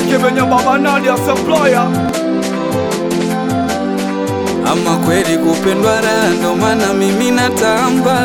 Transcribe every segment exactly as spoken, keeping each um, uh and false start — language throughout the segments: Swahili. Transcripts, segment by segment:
Kibinyo Baba Nadia Supplier. Ama kweli kupendwa raha ndo maana mimi natamba.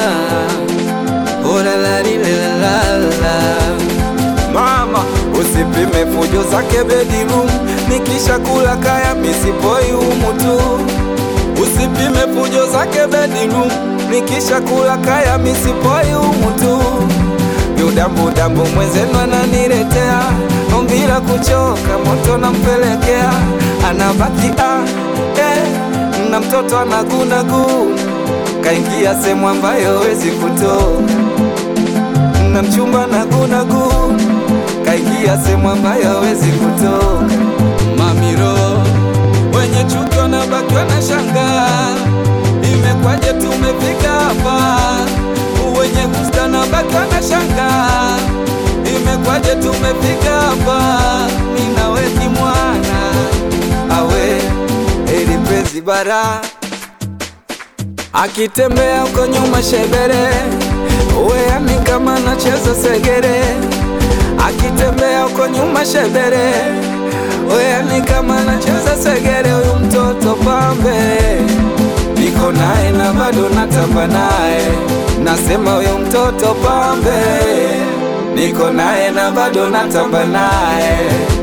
Ora la la la la. Mama usipime fujo zake bedroom, nikisha kula kaya misipoi umutu. Usipime fujo zake bedroom, nikisha kula kaya misipoi umutu. Yudambu dambu mwenzenu ananiletea, ombila kuchoka moto nampelekea. Anabaki ah, eh, na mtoto anagunagu, kaingia sehemu ambayo wezi kutoka. Na mchumba nagunagu, kaingia sehemu ambayo wezi kutoka. Mamiro wenye chuki wanabaki wanashangaa, imekwaje tumefika hapa. Wenye kusta nabaki wanashangaa, imekwaje tumefika hapa. Nina weki mwana awe eli pezi bara, akitembea uko nyuma shebere, weani kama nacheza segere. Akitembea uko nyuma shebere, weani kama nacheza segere. Huyu mtoto pambe, niko nae na bado natamba nae. Nasema huyu mtoto pambe, niko nae na bado natamba nae.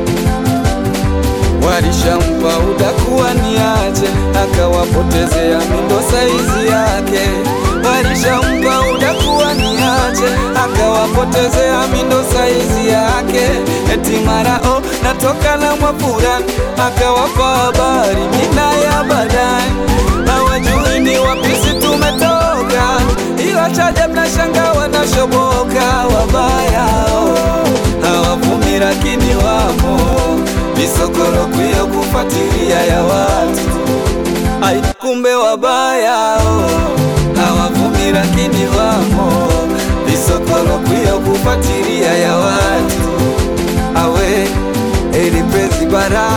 Walishampa udakuwa niache, akawapotezea mindo saizi yake. Walishampa udakuwa niache, akawapotezea mindo saizi yake. Eti mara o natoka na Mwafurani, akawapa habari mina ya badani. Hawajui ni wapisi tumetoka, ila chaje mnashanga wanashoboka. Wabaya hawavumi lakini wamo, misokoro kuyo kufatilia ya watu. Ai kumbe wabaya hawavumi lakini wamo, misokoro kuyo kufatilia ya watu. Awe eli pezi bara,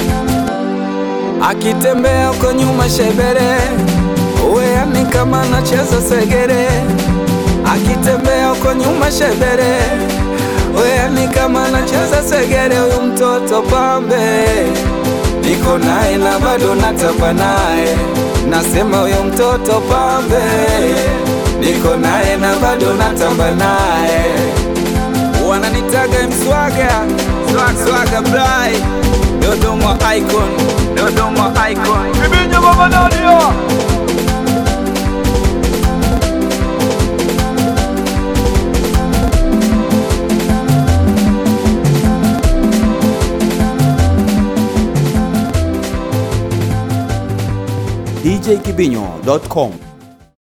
akitembea uko nyuma shebere, weani kama nacheza segere. Akitembea uko nyuma shebere, weani kama nacheza segere. Huyu mtoto pambe, niko nae na bado natamba nae. Nasema huyu mtoto pambe, niko nae na bado natamba nae. Wananitaga mswaga, swaga brai, Dodoma icon, Dodoma icon. Kibinyo Baba Nadia. D J Kibinyo dot com